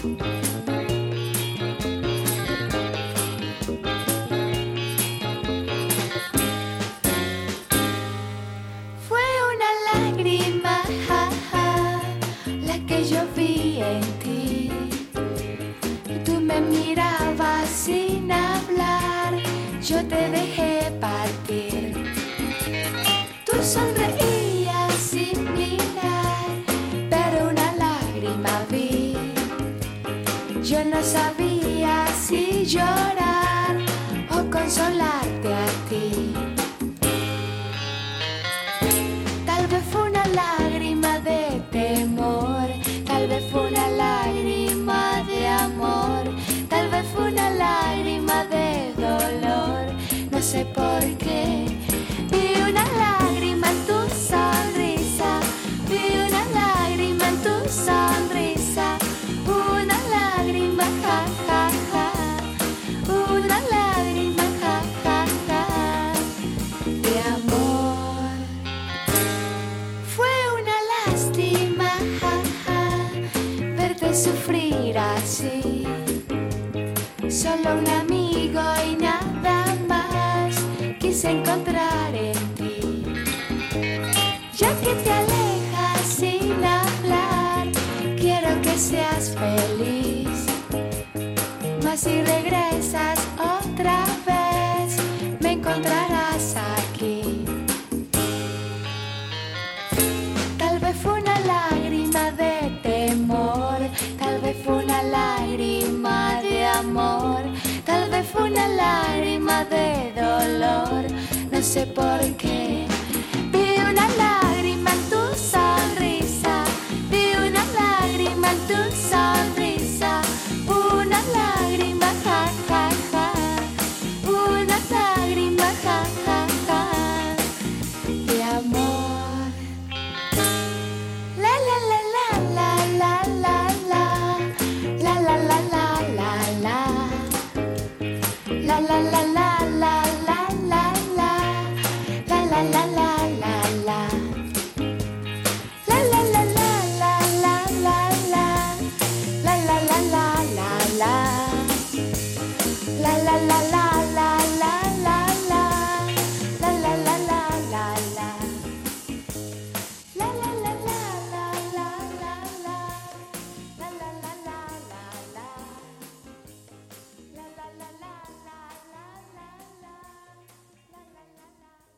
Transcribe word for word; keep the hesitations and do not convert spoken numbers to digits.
Fue una lágrima, ja, ja, la que yo vi en ti. Tú me mirabas sin hablar, yo te dejé partir. Tú sonreías sin mirar, pero una lágrima vi. Yo no sabía si llorar o consolarte a ti. Tal vez fue una lágrima de temor, tal vez fue una lágrima de amor, tal vez fue una lágrima de dolor, no sé por qué. Vi una lágrima en tu sonrisa, vi una lágrima en tu sonrisa, una lágrima, ja, ja, ja, una lágrima, ja, ja, ja, de amor. Fue una lástima, ja, ja, verte sufrir así. Solo un amigo y nada más quise encontrar en ti. Ya que te alejas sin hablar, quiero que seas feliz. Mas si regresas otra vez, me encontrarás aquí. Tal vez fue una lágrima de temor, tal vez fue una lágrima de amor, tal vez fue una lágrima de dolor, no sé por qué.